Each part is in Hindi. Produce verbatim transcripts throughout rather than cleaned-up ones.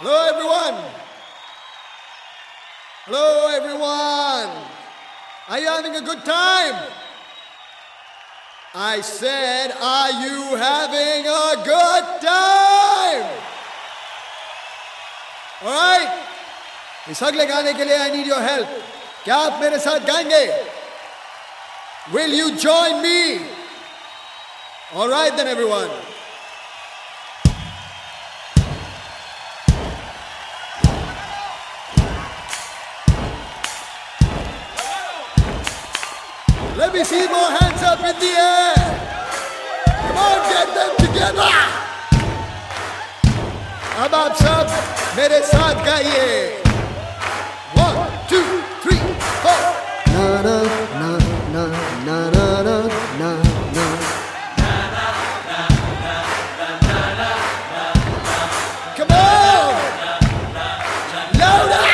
Hello, everyone. Hello, everyone. Are you having a good time? I said, are you having a good time? All right. इस अगले गाने के लिए I need your help. क्या आप मेरे साथ गाएंगे? Will you join me? All right then, everyone. Let me see more hands up in the air. Come on, get them together. अब आप सब मेरे साथ गाइए. One, two, three, four. Na na na na na na na na na. Come on. Louder.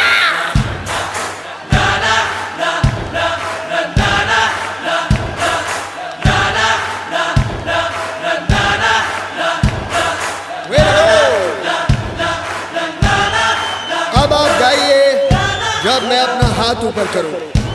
अब आप गाइए जब मैं अपना हाथ ऊपर करूं.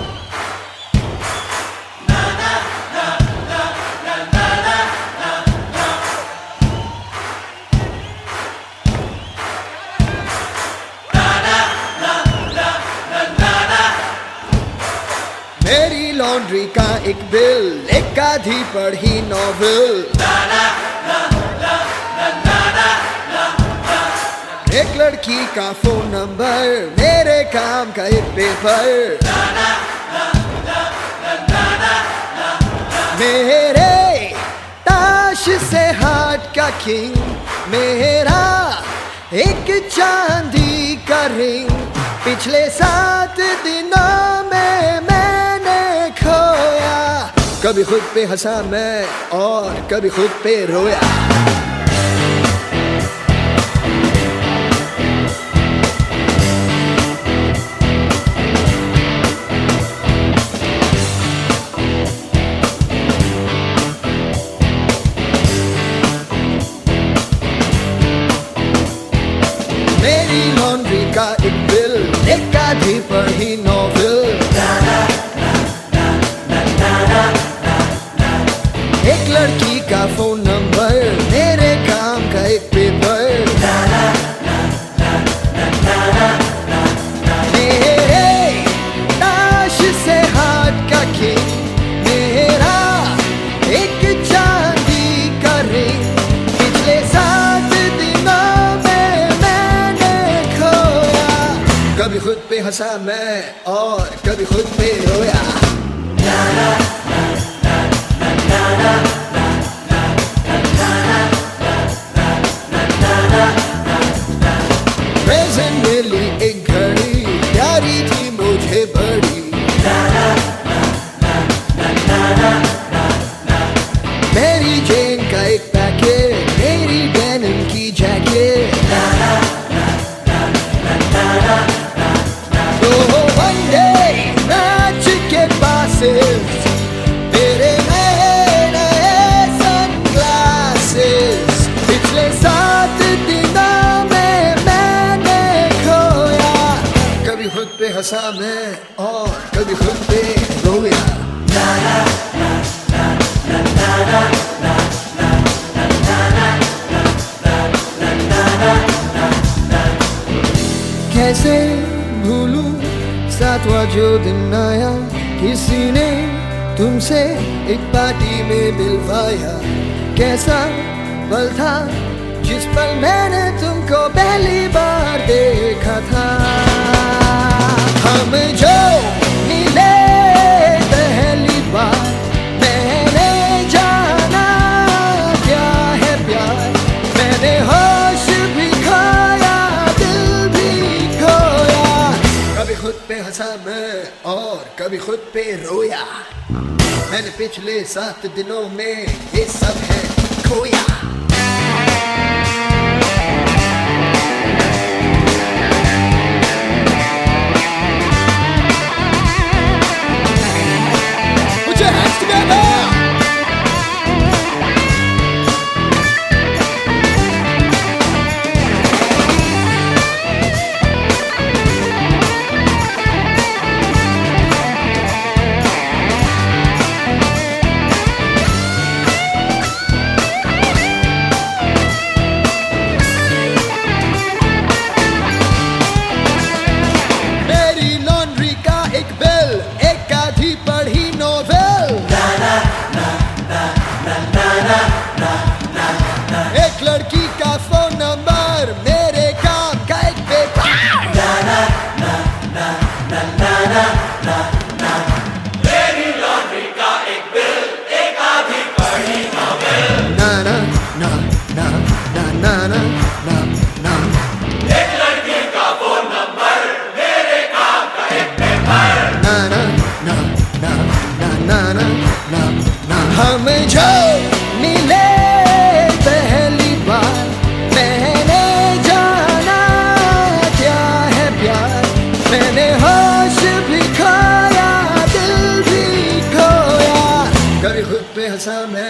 मेरी लॉन्ड्री का एक बिल, एक आधी पढ़ी नॉवेल, एक लड़की का फोन नंबर, मेरे काम का एक पेपर, मेरे ताश से हार्ट का किंग, मेरा एक चांदी का रिंग, पिछले सात दिनों में मैंने खोया. कभी खुद पे हंसा मैं और कभी खुद पे रोया. मेरी लॉन्ड्री का एक बिल, एक आधी पढ़ी नॉवेल, एक लड़की का फोन नंबर, मेरे काम का एक पेपर, मेरे ताश से हार्ट का किंग, मेरा एक चांदी का रिंग, पिछले सात दिनों में मैंने खोया. कभी खुद पे हंसा मैं और कभी खुद पे रोया. प्रेजेंट मिली एक घड़ी, प्यारी थी मुझे बड़ी, मेरी जेन का एक पैकेट, मेरी डेनिम की जैकेट, तो वन डे मैच के पासेस, तेरे नए नए सनग्लासेस, पिछले सात दिनों में मैंने खोया. कभी खुद पे हंसा मैं और कभी खुद पे रोया. कैसे भूलूं सातवां जो दिन आया, किसी ने तुमसे एक पार्टी में मिलवाया. कैसा पल था जिस पल मैंने तुमको पहली बार देखा था. हम जो मिले पहली बार, मैंने जाना क्या है प्यार. मैंने होश भी खोया, दिल भी खोया. कभी खुद पे हंसा मैं और कभी खुद पे रोया. मैंने पिछले सात दिनों में ये सब है खोया. Put your hands together. ऐसा मैं